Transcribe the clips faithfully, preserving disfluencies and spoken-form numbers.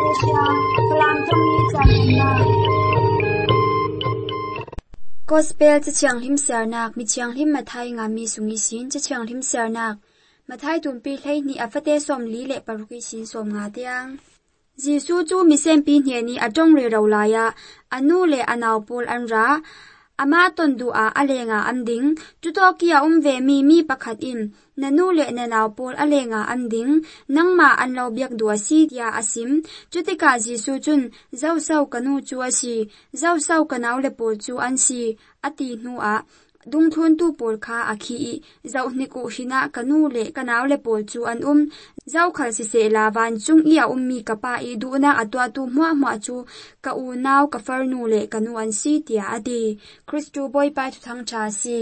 Asia Kalam Tumi Channa Gospel cha chiang him sarnak mi chiang him mathai nga mi sungi sin cha chiang him sarnak mathai tumpi thlei ni afate som li le paruki sin som nga tiang Jisu chu mi sem pi hne ni atong re ro la ya anu le anaw pol an ra ama ton du a alenga anding tuto kia umve mi mi pakhat in nanu le nanaw pol alenga anding nangma anlo biak du asi tia asim chutika Jisu chun zau sau kanu chu asi zau sau kanaw le pol chu an si ati nu a dung thun tu pol kha akhi zau hniku hina kanu le kanaw le pol chu an um zau khal si se lawan chung ia ummi kapa i du na atwa tu hwa hwa chu ka u naw ka farnu le kanu an si tia adi Christu boy pa tu thang cha si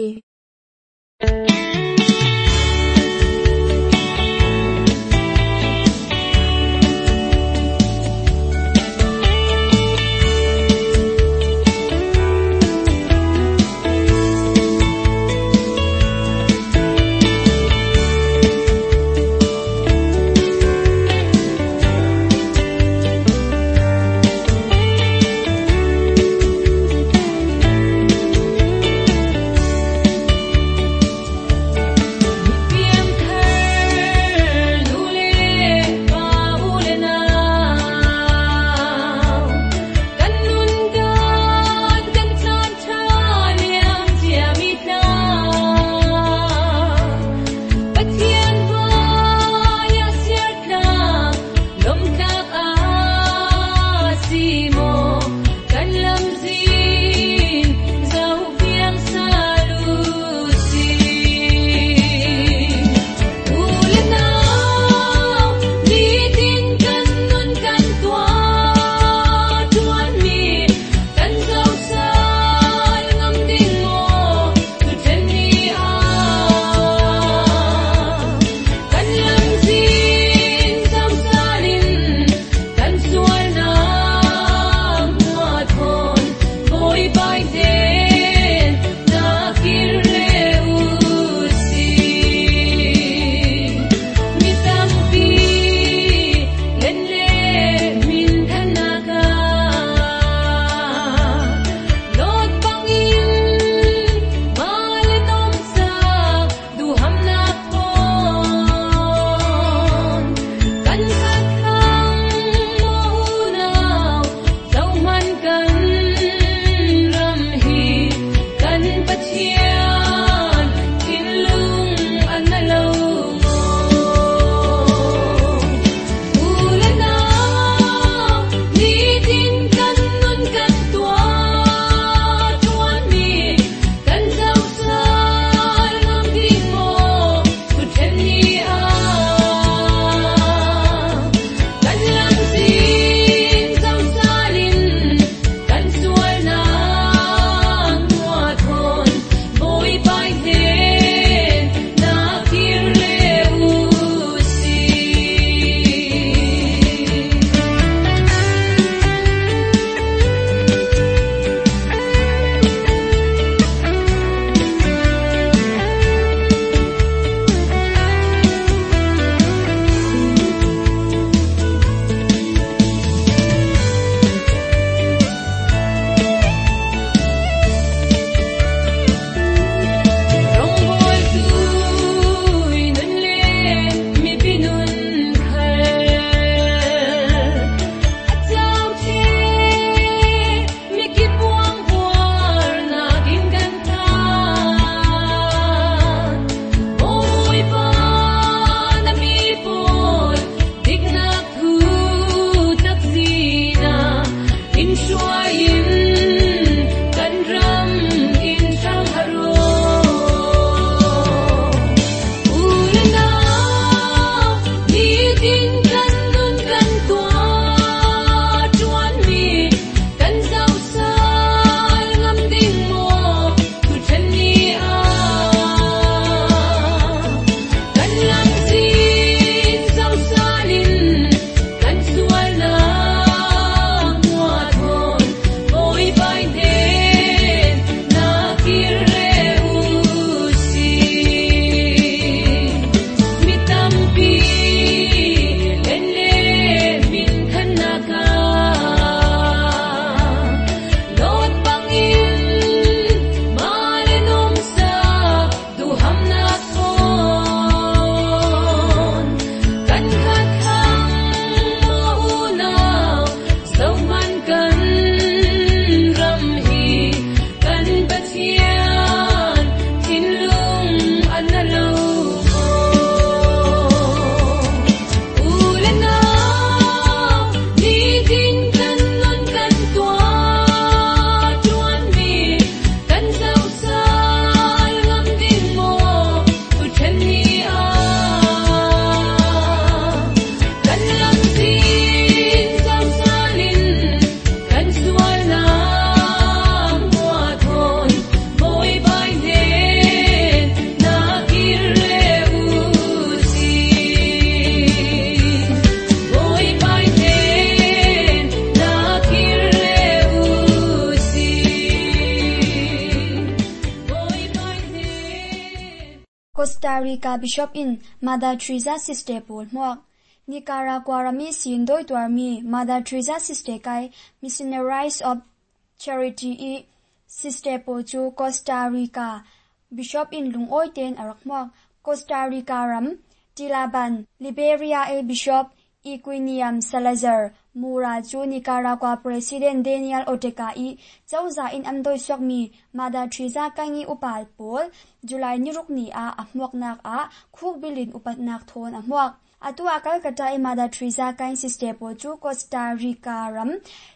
Costa Rica Bishop in Mother Teresa Sister Paul Muak Nicaragua Rami Sin Doi Tuarmi Mother Teresa Sister Kai Missionaries of Charity i Sister Paul Chu Costa Rica Bishop in Lungoi Ten Arak Muak Costa Rica Ram Tilaban Liberia e Bishop Equiniam Salazar Mura Chu Nicaragua President Daniel Ortega i Chauza in Amdoi Swakmi Mother Teresa Kangi Upal Pol July Niruk ni a Amwak Nak a Khuk Bilin Upat Nak Thon Amwak Atua Calcutta i Mother Teresa Kangi Sister Pol Chu Costa Rica Ram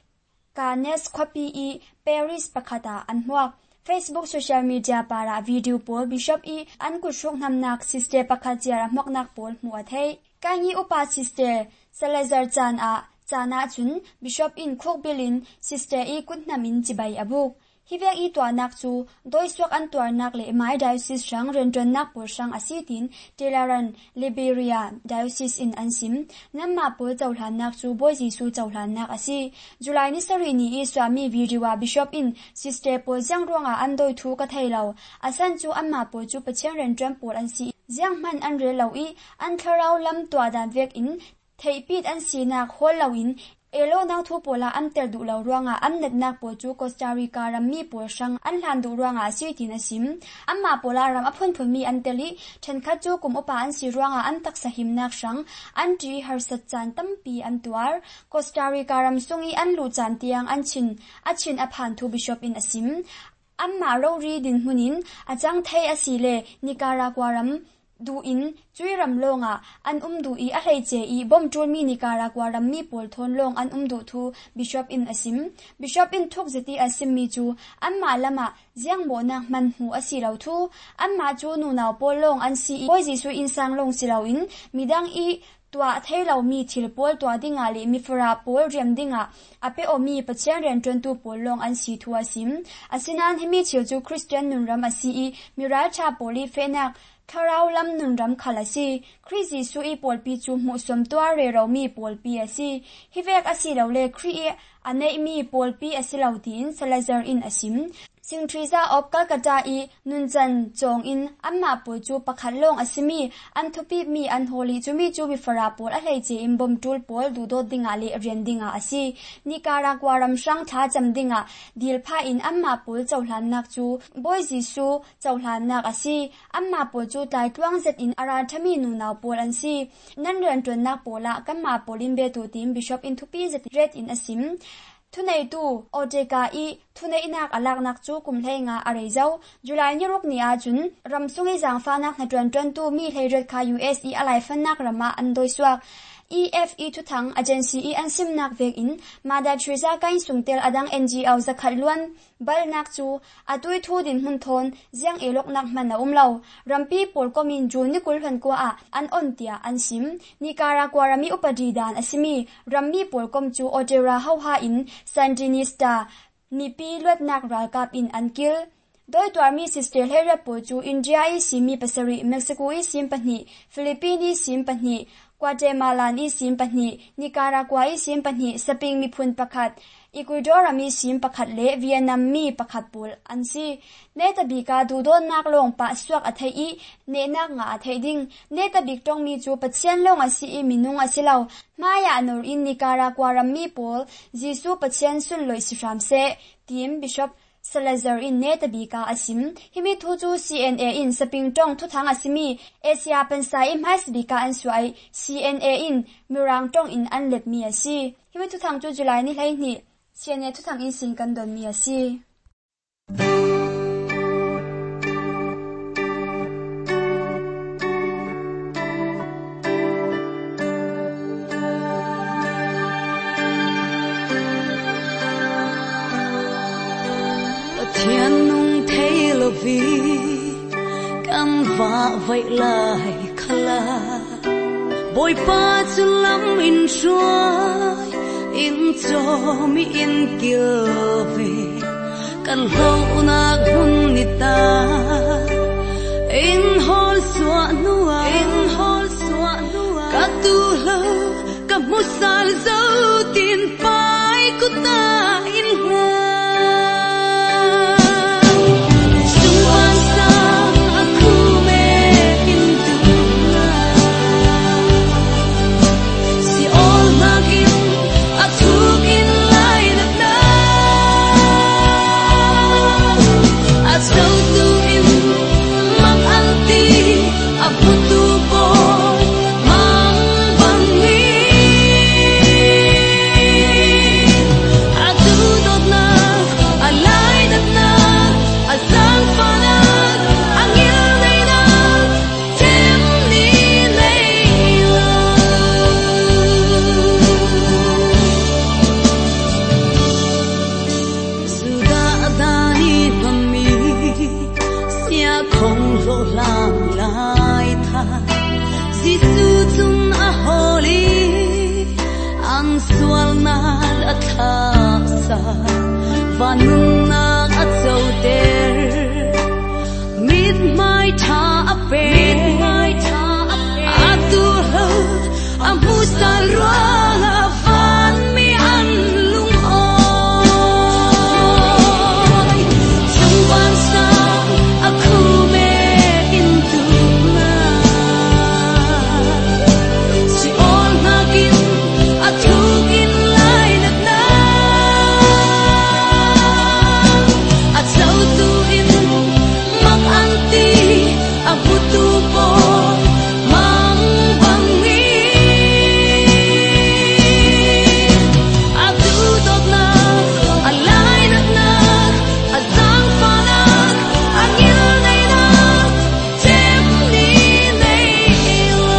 Kanes Copy i Paris Pakata Amwak Facebook social media para video pol Bishop i an kushuk namnak Sister Pakatiara Moknak Pol Muathei Kangi Upa Sister Salazar Chan a Chana Chun Bishop in Khokbilin Sister i Kutnamin Chibai Abuk Hivek i Tuanak Chu Doi Swak an Tuarnak le Mai Diocese Shang Rendron Nak Pol Shang Asitin Tilaran Liberia Diocese in Ansim Namma Pol Chawlan Nak Chu Boy Jisu Chawlan Nak Asi July ni Sarini i Swami Vidiwa Bishop in Sister Pol Jiang Ronga an Doi Thu ka Thailaw Asan Chu Amma Pol Chu Pachang Rendron Pol an si Jiang Man an Relaw i an Tharau Lam Tuadan Vek in Theipit an Sinak Hol Lawin Elo nang thu pola am tel du lo ruanga am net nak po chu Costa Rica ram mi po sang an hlan du ruanga si tin asim amma pola ram aphun phun mi an teli then kha chu kum opa an si ruanga an tak sahim nak sang an ti har sat chan tampi an tuar Costa Rica ram sungi an lu chan tiang an chin a chin a phan thu Bishop in asim amma ro ri din hunin achang thei asile Nicaragua ram du in chui ram longa an um du i a hlei che i bom tul mi Nicaragua ram mi pol thon long an um du thu Bishop in asim Bishop in thuk zeti asim mi chu amma lama jiang mo na man hu asilo thu amma chu nu naw pol long an si Boy Jisu in sang long silaw in midang i tua thailaw mi thil pol tua dinga le mi fara pol rem dinga ape o mi pachang ren twenty pol long an si thu asim asinan himi chil chu Christian nun ram asi i miral cha poli fenak Tharau lam nun ram khalasi Chrisi su i pol pi chu mu som tua re ro mi pol pi asi hivek asi lo le khri e anei mi pol pi asilau tin Salazar in asim Sing Teresa of Calcutta i Nunchan Chong in amma pol chu pakhat long asimi an thupi mi an holi chumi chu bi fara pol a hlei che im bom tul pol du do dinga le rian dinga asi Nicaragua ram sang tha cham dinga dil pha in amma pol chawhlan nak chu Boy Jisu chawhlan nak asi amma pol chu tai twang zet in ara thami nu naw pol an si nan ran ton nak pola kamma polin be tu tim Bishop in thupi zet red in asim Tunai tu Ortega i tunai inak alak nak chu kum hlei nga arei zau July ni ruk ni a chun ram sungi jang fa nak na twen twen tu mi hlei red kha U S E alai fan nak rama an doi swak E F E thu thang agency e an sim nak vek in Mother Teresa kain sungtel adang N G O zakhat luan bal nak chu atui thu din hun thon jiang elok nak man na umlo rampi pol komin ju ni kul han ko a an on tia an sim Nicaragua rami upadi dan asimi rammi pol kom chu Otera hau ha in Sandinista ni pi lot nak ral kap in an kil Doi tuarmi Sister Hera po chu India i simi pasari Mexico i sim pani Philippines i sim pani Guatemala i sim pani Nicaragua i sim pani saping mi phun pakhat Ecuador mi sim pakhat le Vietnam mi pakhat pol ansi neta bika du don nak long pa swak athai i ne nak nga athai ding neta bik tong mi chu pachian long asi i minung asilaw maya nor in Nicaragua ram mi pol Jisu pachian sun loi si ram se tim Bishop Salazar in neta bika asim himi thu chu C N A in saping tong thu thang asimi Asia pensai im has bika an suai C N A in mirang tong in an let mi asi himi thu thang chu July ni hlei ni C N A thu thang in sing kan don mi asi Thiên nung thấy là vì căn vạ vậy lại khala bồi pa chu lắm in chuối in cho mi in kia về căn lâu na gun ni ta in hol xóa nua in hol xóa nua cả tu lâu cả một sal dấu tin pai của ta in hoa Hãy subscribe cho kênh Ghiền Mì Gõ để không bỏ lỡ na la tha sa van na a chau der mit mai tha a pe mai tha a pe a tu ho am pu sa ro la van mi an lung oi chung wan sa a khu me in tu na si all na gin a tu gin lai na na a chau tu in mang an ti a pu tu po mang bang ni a tu dot na a lai na na a zang pa na a ngil nei na tem ni nei lo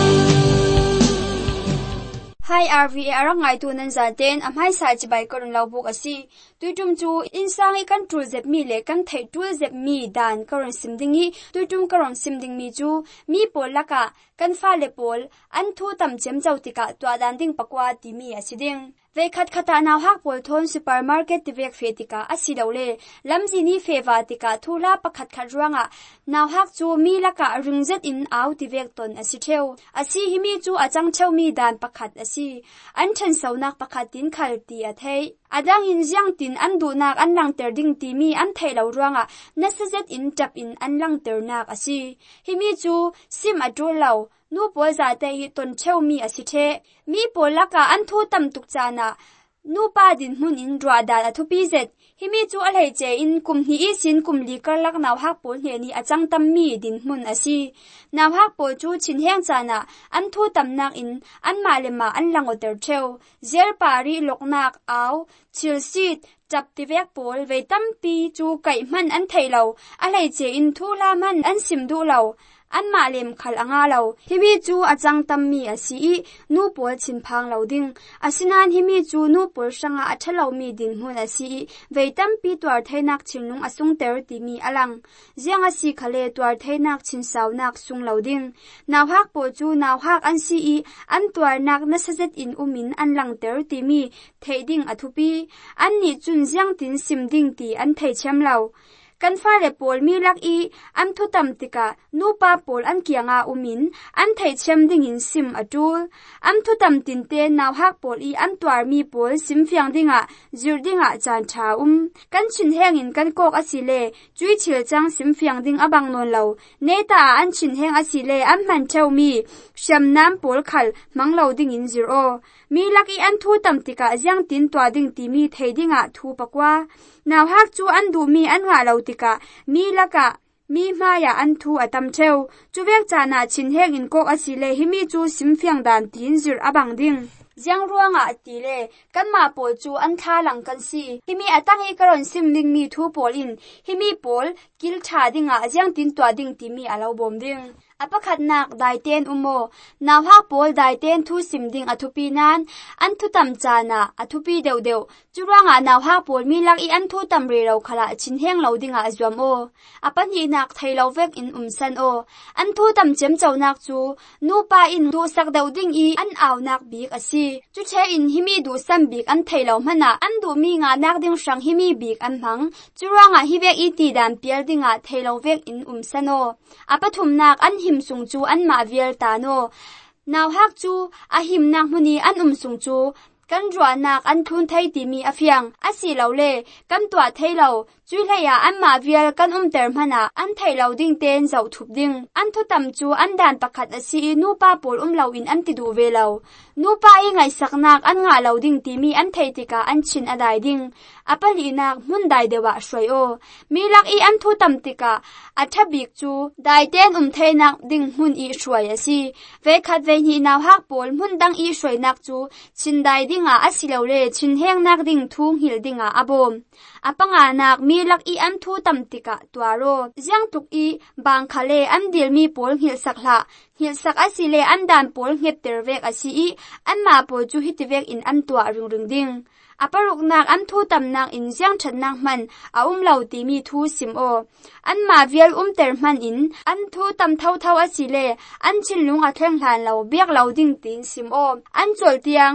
Hi R V A arang ngai tu nan za ten am hai sa chi bai korun lau buk asi tuitum chu insang i kan tul zep mi le kan thei tul zep mi dan korun simdingi tuitum korun simding mi chu mi pol laka kan fa le pol an thu tam chem chau tika twa dan ding pakwa ti mi asiding ve khat khata naw hak pol thon supermarket ti vek fe tika asi dole lamji ni feva tika thula pakhat khat ruanga naw hak chu mi laka ringzet in aw ti vek ton asi theu asi himi chu achang cheu mi dan pakhat asi an than saunak pakhat tin khal ti a thei adang in jiang tin an du nak an lang ter ding ti mi an thei lo ruanga nasazet in tap in an lang ter nak asi himi chu sim atul lo nu pol za te hi ton cheu mi asi the mi pol laka an thu tam tuk chana nu pa din hun in dra da athu pi zet himi chu alhei che in kum hi i sin kum li kar lak naw hak pol he ni achang tam mi din hun asi naw hak pol chu chin heng chana an thu tam nak in an ma le ma an lang oter theu zer pari loknak aw chil sit chap ti vek pol ve tam pi chu kai man an thailo alhei che in thu la man an sim du lo an ma lem khal anga lo himi chu achang tam mi asi nu pol chin phang lo ding asinan himi chu nu pol sanga athalo mi din hun asi veitam pi twar thainak chinlung asung ter ti mi alang jiang asi khale twar thainak chin saunak sung lo ding naw hak po chu naw hak an si i an twar nak na sajet in umin an lang ter ti mi theiding athupi an ni chun jiang tin sim ding ti an thei chem lo kan fa le pol mi lak i an thu tam tika nu pa pol an kianga umin an thei chem ding in sim atul am thu tam tin te naw hak pol i an twar mi pol sim fiang dinga zur dinga chan tha um kan chin heng in kan kok asile chui chil chang sim fiang ding abang non lo neta an chin heng asile am man theu mi sham nam pol khal mang lo ding in zir o mi lak i an thu tam tika jiang tin twa ding ti mi thei dinga thu pakwa naw hak chu an du mi an nga lo tika mi laka mi maya an thu atam theu chuwek chana chin heng in kok asile himi chu sim fiang dan tin zir abang ding jiang ruanga atile kanma pol chu an tha lang kan si himi atangi karon sim ning mi thu pol in himi pol kil tha dinga jiang tin twa ding ti mi alo bom ding apakhat nak dai ten umo naw hak pol dai ten thu sim ding athupi nan an thu tam chana athupi deu deu churanga naw hak pol mi lak i an thu tam re ro khala chin heng lo dinga azwam o apan hi nak thailo vek in umsan o an thu tam chem chau nak chu nu pa in du sak deu ding i an aw nak bik asi chu che in himi du sam bik an thailo mana an du mi nga nak ding sang himi bik an hang churanga hi vek i ti dan pial dinga thailo vek in umsan o apathum nak an him sung chu an ma vial ta no naw hak chu a him nak muni an um sung chu kan rwa nak an thun thai ti mi afiang asi lo le kan twa thailo chui hleya an ma vial kan um ter mana an thailo ding ten zau thup ding an thu tam chu an dan pakhat asi nu pa pol um lo in an ti du ve lo nu pa i ngai saknak an nga lo ding ti mi an thei tika an chin adai ding apali nak mun dai dewa shoi o mi lak i an thu tam tika athabik chu dai ten um thei nak ding mun i shoi asi ve khat ve hi naw hak pol mun dang i shoi nak chu chin dai dinga asilo le chin heng nak ding thung hil dinga abom apanga nak mi lak i an thu tam tika twaro jiang tuk i bang khale an dil mi pol hil sakla hil sak asile an dan pol ngep ter vek asi i an ma pol chu hitivek in an twa ring ring ding aparuk nak an thu tam nak in jiang that nak man a um lo ti mi thu sim o an ma vial um ter man in an thu tam thau thau asile an chin lung a thleng hlan lo biak lo ding tin sim o an chol tiang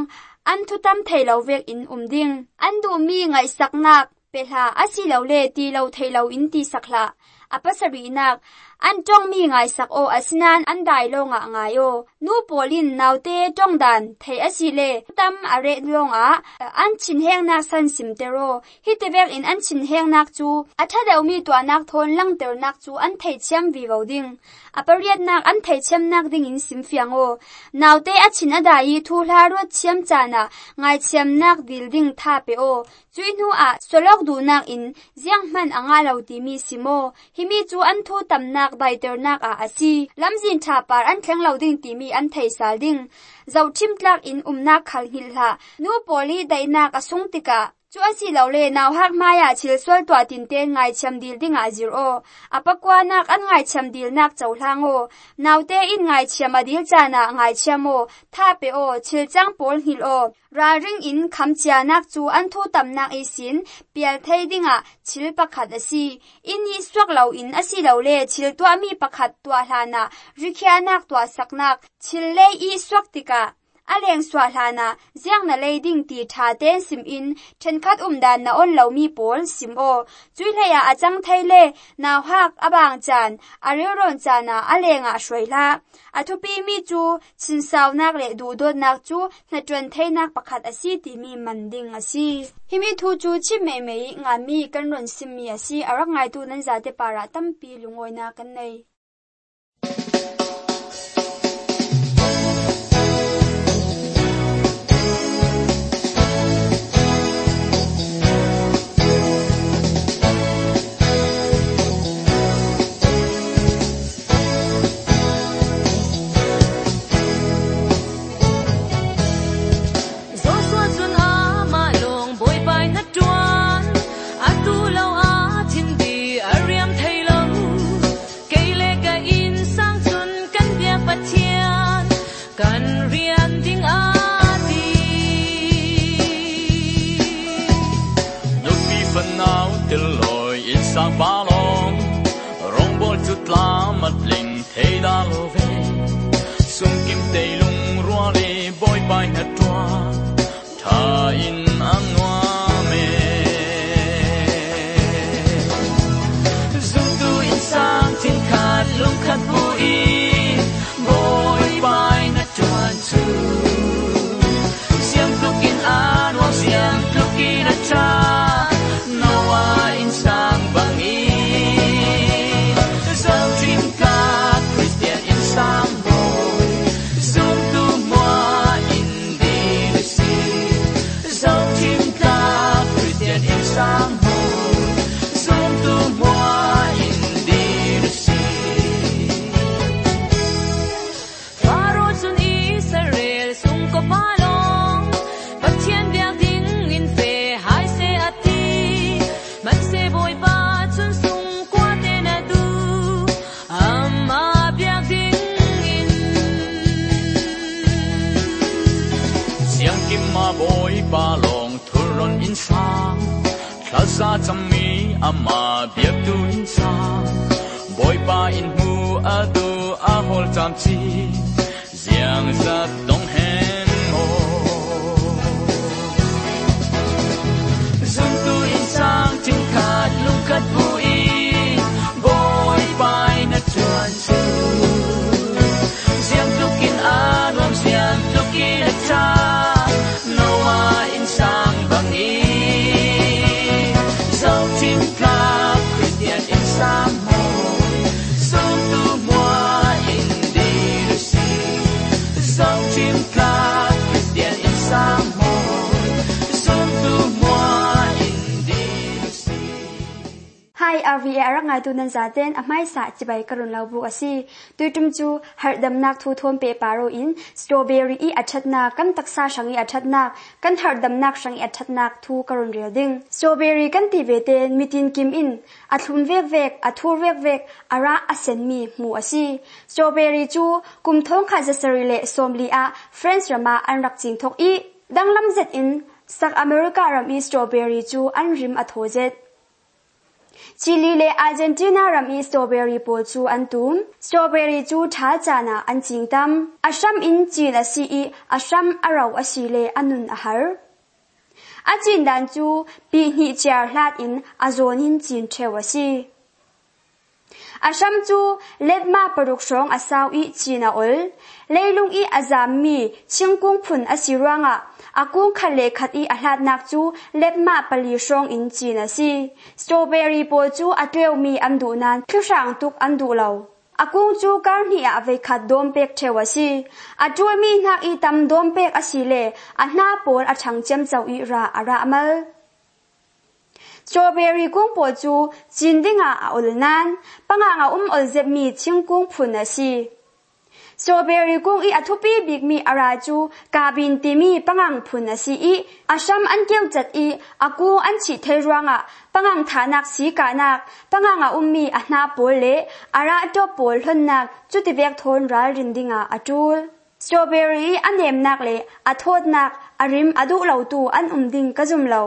an thu tam thei lo vek in um ding an du mi ngai sak nak pe hla asi lo le ti lo thei lo in ti sakla apasari nak an tong mi ngai sak o asinan an dai lo nga ngayo nu polin naute tong dan thei asile tam are longa an chin heng nak san simtero hitewek in an chin heng nak chu athadeu mi to nak thon lang ter nak chu an thei chem vi voding apariat nak an thei chem nak ding in simfiango naute achin adai thu hla ro chem chana ngai chem nak building tha pe o chuinu a solok du nak in jiang man anga lo ti mi simo himi chu an thu tam nak bai ter nak a asi lamjin tha par an thleng lo ding ti mi an thei sal ding zau thim tlak in umnak khal hil ha nu poli dai nak asung tika chu asi lo le naw hak maya chil sol twa tin te ngai cham dil ding a zir o apakwa nak an ngai cham dil nak chauhlang o nawte in ngai cham adil chana ngai chamo tha pe o chil chang pol hil o ra ring in kham chia nak chu an thu tam nak isin pial thei dinga chil pakhat asi in hi swak lo in asi lo le chil twa mi pakhat twa hlana rikhya nak twa saknak chil le i swak tika aleng swa hlana jiang na leiding ti tha ten sim in thenkhat umdan na on lo mi pol sim o chui hleya achang thaile naw hak abang chan areron chana alenga shroila athupi mi chu chinsaw nak le du dot nak chu na tron thei nak pakhat asi ti mi manding asi himi thu chu chi me me nga mi kan ron sim mi asi arak ngai tu nan za te para tampi lungoi na kan nei sang ba long rong bol chút la mat ling thei da lo ve sum kim tei lung rua le boy bai na tua tha in an wa me zum tu in sang tin khat lung khat bu i boy bai na tuan chu siam tu kin an wa siam tu kin a cha sa cham mi ama biak tu in sa boy pa in hu adu a hol cham chi ziang za dong hen mo zum tu in sang tin khat lung khat bu i boy pa na chuan chu ziang tu kin a nom ziang tu kin a cha no wa in sang bang i Hai R V A arak ngai tu nan zaten amai sa chibai karun laubu asi tuitum chu hardam nak thu thom pe paro in strawberry i achatna kan taksa shangi achatna kan hardam nak shangi achatna thu karun reading strawberry kan ti veten mitin kim in athun vek vek athur vek vek ara asen mi mu asi strawberry chu kum thong kha jasari le somli a friends rama anrak ching thok i danglam zet in sak America ram i strawberry chu anrim athojet ชิลีและอาร์เจนตินารัมอีสตรอเบอรี่ปอจูอันตุมสตรอเบอรี่จูท้าจานาอันจิงตัมอาชัมอินจีละซีอีอาชัมอาราวอชิเลอันนุนอาหารอาจินดันจูปีหิเจียร์ลาดอินอาโซนินจินเทวซีอาชัมจูเล็บมาปรุกชงอาซาวอีจีนาอลเลลุงอีอาซามีชิงกุงพุนอาศิรังอะอากุงคันเลขัดอีอาลาดนักจูเล็บมาปลีชงอินจีนาซีสตรอเบอรี่ปอจูอาเตียวมีอันดูนันคิวช่างตุกอันดูเลาอากุงจูการนี่อาเวขัดดอมเป็กเทวซีอาจูมีนักอีตำดอมเป็กอาศิเลอาหน้าปอลอาชังเจมเจ้าอีราอารามัลสตรอเบอรี่กุ้งปอจูจินดิงาอุลนันปังงาอุ้มอุลเจ็บมีชิงกุ้งพุนนาซีสตรอเบอรี่กุ้งอีอัทุปีบิกมีอาราจูกาบินติมีปังงพุนนาซีอีอาชัมอันเกี่ยวจัดอีอากูอันชิเทรวงะปังงฐานักสีกานักปังงาอุ้มมีอานาโปเลอาราโตโปลหนนักจุดที่เวกทนรัลรินดิงาอาจูลสตรอเบอรี่อันเนมนักเลอาโทษนักอาริมอดุเหลาตูอันอุ้มดิงกะจุมเหลา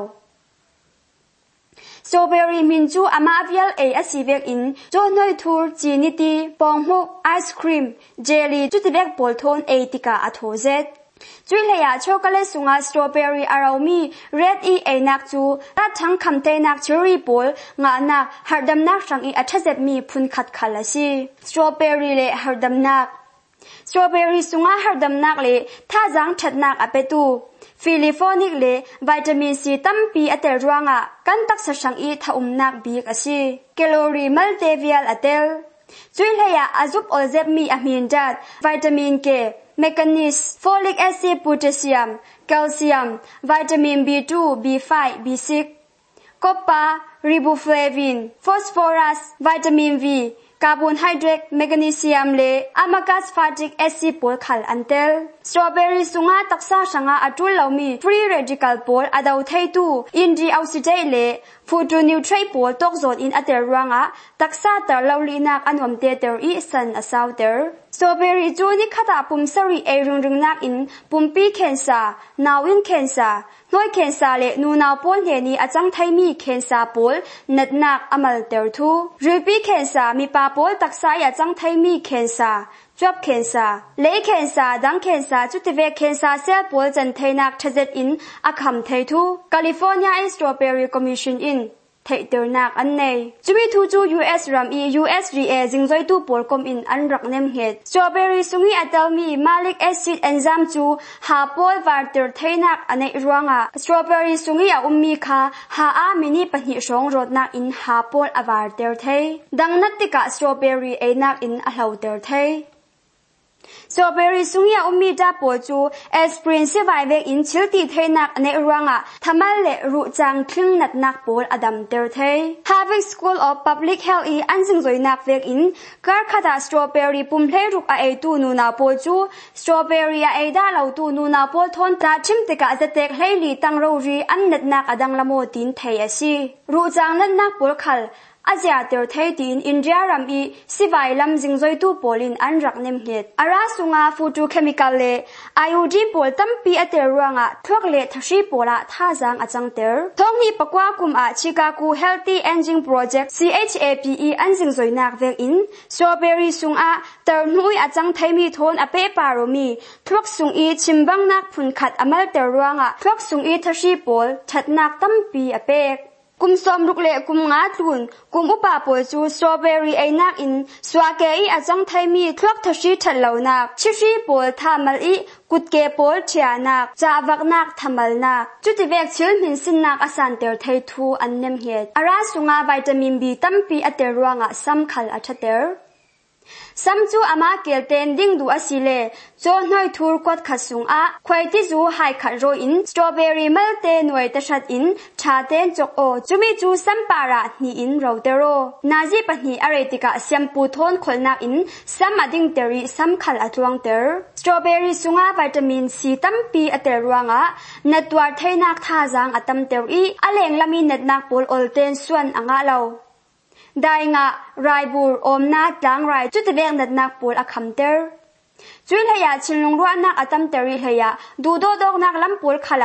สตรอเบอรี่มินจูอามาเวียลเออสิเวกอินโจนอยทูร์จีนิตีปองฮุกไอศครีมเจลลี่จุดที่เวกโปลทนเอติกาอาโทเซตจุยเลียช็อกโกแลตสุงาสตรอเบอรี่อาราวมีเรดอีเอนักจูรัดทั้งคำเตนักเชอรี่โปลงานักฮาร์ดัมนักสังอีอัชเซบมีพุนขัดขัลละซีสตรอเบอรี่เลฮาร์ดัมนักสตรอเบอรี่สุงาฮาร์ดัมนักเลท่าจังชัดนักอเปตูฟิลิโฟนิกเลวิตามินซีตั้มปีอัตเตอร์รังอ่ะกันตักสังอีท่าอุ้มนักบีกอซีแคลอรี่มัลเตวิอัลอัตเตลจุยเลียอาซุปโอเซบมีอะมินจัดวิตามินเคเมกนีสโฟลิกแอซิดโพแทสเซียมแคลเซียมวิตามิน บี ทู บี ไฟว์ บี ซิกซ์ คอปปาร์ริโบฟลาวินฟอสฟอรัสวิตามิน Vคาร์บอนไฮเดรตแมกนีเซียมเลอะมากัสฟาติกแอซิดโพลคัลอันเตลสตรอเบอรี่สุงาตักษาสังอาอัตุลลามีฟรีเรดิคอลโพลอดาวไทตูอินดีออกซิเดเลฟูโตนิวทรีโพลตกโซนอินอัตเตอร์รังอาตักษาตาลาวลีนักอันวมเตเตอร์อีสันอาซาวเตอร์สตรอเบอรี่จูนิขัดปุ่มสรีเอรุงรุงนักอินปุ่มปีเคนซานาวินเคนซาน้อยเคนซาเลนูนาโพลเฮนีอาจังไทมีเคนซาโพลนัดนักอมัลเตอร์ทูรูปีเคนซามีปาโพลตักษาอาจังไทมีเคนซาจอบเคนซาเลเคนซาดังเคนซาจุดที่เวกเคนซาเซลโพลจันเทนักทเซตอินอาคัมไททูแคลิฟอร์เนียอินสตรอเบอรี่คอมมิชชั่นอินไทเตอร์นักอันเนยจุบิทูจู ยู เอส รัมอี ยู เอส ดี เอ จิงจอยตูโพลคอมอินอันรักเนมเฮดสตรอเบอรี่สุงีอัตลมีมาลิกแอซิดเอนไซม์จูฮาโพลวาร์เตอร์ไทนักอันเนยรังอะสตรอเบอรี่สุงีอาอุมมีคาฮาอามินีปนิชงรดนักอินฮาโพลอวาร์เตอร์ไทดังนัดติกะสตรอเบอรี่เอนักอินอลาวเตอร์ไทสตรอเบอรี่สุงีอาอุมมีดาโปจูเอสปรินซิไวเวกอินชิลตีไทนักในรังอะทำมาเลรูจังคลึงนัดนักโปลอดัมเตอร์ไท Harvard School of Public Health อีอันจิงจอยนักเวกอินการขัดสตรอเบอรี่ปุ่มเพลรุกอาเอตูนูนาโปจูสตรอเบอรี่อาเอดาเหลาตูนูนาโปทอนตาชิมติกะจะเตกให้ลีตังโรรีอันนัดนักอดังละโมตินไทยสิรูจังนัดนักโปลขัลอาเซียเตอร์ไทยดินอินเดียรัมอีสิไวลัมจิงจอยตูโพลินอันรักเนมเฮดอาราสุงาฟูตูเคมีคอลเลไอโอดีโพลตั้มปีอัตเตอร์รังอะทุกเลทัชีโพละท่าจังอาจังเตอร์ท้องนี้ปกว่ากุมอาชิคาโก Healthy Aging Project ซี เอช เอ พี อี อันจิงจอยนักเวกอินสตรอเบอรี่สุงอาเตอร์นุยอาจังไทยมีทนอเปปาโรมีทุกสุงอีชิมบังนักพุนขัดอเมลเตอร์รังอะทุกสุงอีทัชีโพลชัดนักตั้มปีอเปกกุมสมรุกเละกุมงาตุนกุมอุปาโปจูสตรอเบอรี่ไอนักอินสวาเกอีอาจังไทยมีคลอกทชีทัลเหล่านักชิชีโปลทามัลอีกุดเกโปลเทียนักจาวักนักทามัลนักจุดที่เวกชิลมินสินนักอาสันเตอร์ไททูอันเนมเฮดอาราสุงาวิตามินบีตั้มปีอัตเตอร์รังอะซัมคัลอัชเตอร์ซัมจูอามาเกลเตนดิ้งดูอาศิเลโจน้อยทูร์กอดขัดสุงอาควายที่จูไฮขัดโรอินสตรอเบอรี่เมลเตนวยตะชัดอินชาเตนจกโอจูมีจูซัมปาระนีอินเราเตโรนาจีปนีอะไรติกะเซียมปูทอนขลนักอินซัมมาดิ้งเตอรีซัมขัดอัตวังเตอร์สตรอเบอรี่สุงาวิตามินซีตั้มปีอัตเตอร์รังอาเนตวาร์ไทนักท่าจังอัตัมเตอรีอเลงลามีเนตนักปูลอลเตนส่วนอ่างเราได้งะไรบูร์อมนาดังไรจุดเวงนัดนักปูลอคัมเตอร์จุยเฮียชิลงรัวนักอัตัมเตอรีเฮียดูโดดอกนักลำปูลขละ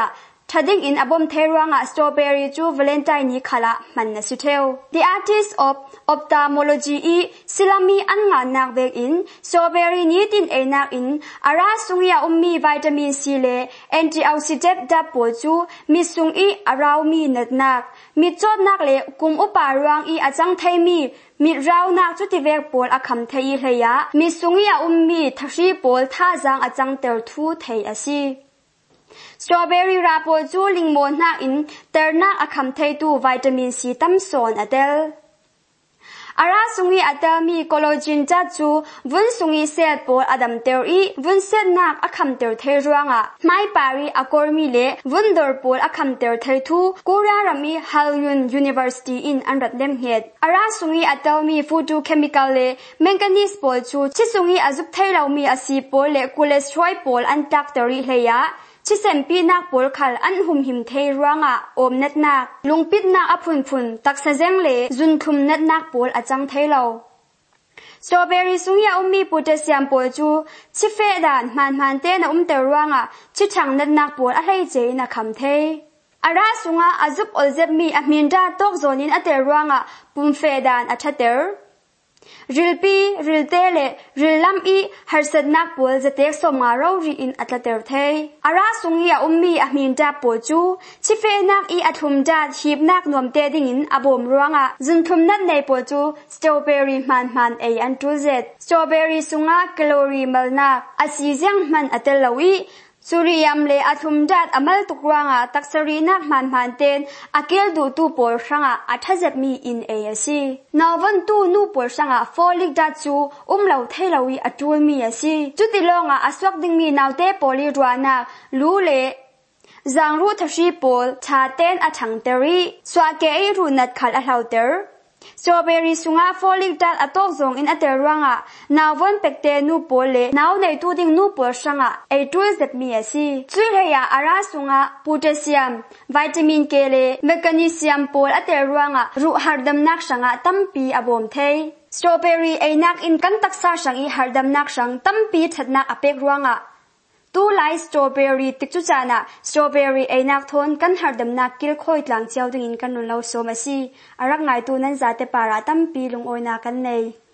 Thading in abom theranga strawberry chu valentine ni khala manna sutheu. The artist of ophthalmology e silami anga nak bek in strawberry ni tin e nak in ara sungya ummi vitamin C le antioxidant da po chu mi sung i arau mi nat nak mi chot nak le kum upa ruang i achang thai mi mi rau nak chu ti vek pol akham thai hleya mi sungya ummi thari pol tha jang achang ter thu thai asi. Strawberry rapo chu lingmo na in terna akham thai tu vitamin C tam son atel. Ara sungi atel mi collagen cha chu vun sungi set pol adam ter i vun set nak akham ter thai ruanga mai pari akormi le vun dor pol akham ter thai thu Korea rami Halyun University in anrat lem het. Ara sungi atel mi photochemical le manganese pol chu chi sungi azup thai law mi asi pol le cholesterol pol an tak teri hleya chi sempi nak pol khal an hum him thei ruanga om nat nak lungpit na aphun phun taksa jeng le zun thum nat nak pol achang thei lo. Strawberry sungya ummi potassium pol chu chi fe dan man man te na um ter ruanga chi thang nat nak pol a hlei che na kham thei. Ara sunga azup olzep mi aminda tok zonin ater ruanga pum fe dan athater. Rilpi riltele rilam i harsat nak pol zatek somnga ro ri in atlater thei. Ara sungya ummi aminda po chu chi fe nak i athum da hip nak nom te ding in abom ruanga zun thum nat nei po chu strawberry man man a an tu zet. Strawberry sunga calorie mal nak asi jang man atel lawi Suriyam le athum dat amal tukranga taksari nak man man ten akil du tu por sanga athazep mi in asi. Nawan tu nu por sanga folic dat chu umlo theilawi atul mi asi. Tutilonga aswak ding mi naute poli ruana lu le zangru thashi pol tha ten athang teri swake i runat khal a hlauter. Strawberry sunga folic dat atok zong in ater ruanga nawon pekte nu pole naw nei tu ding nu por sanga a tools that me asi chui heya ara sunga potassium vitamin K le magnesium pol ater ruanga ru hardam nak sanga tampi abom thei. Strawberry ai nak in kan taksa sang i hardam nak sang tampi thatnak apek ruanga tu lai strawberry tikchu chana strawberry ai nak thon kan hardam nak kil khoi tlang chiao ding in kan nun lo so masi arak ngai tu nan za te para tampi lung oina kan nei.